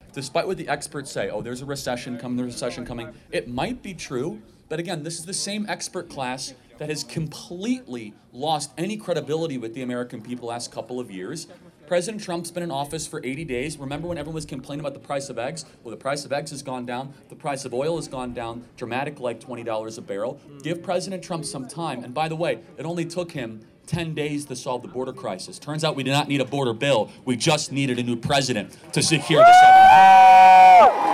despite what the experts say, oh, there's a recession coming, it might be true, but again, this is the same expert class that has completely lost any credibility with the American people the last couple of years. President Trump's been in office for 80 days. Remember when everyone was complaining about the price of eggs? Well, the price of eggs has gone down. The price of oil has gone down dramatically, like $20 a barrel. Give President Trump some time. And by the way, it only took him 10 days to solve the border crisis. Turns out we did not need a border bill. We just needed a new president to secure the southern border.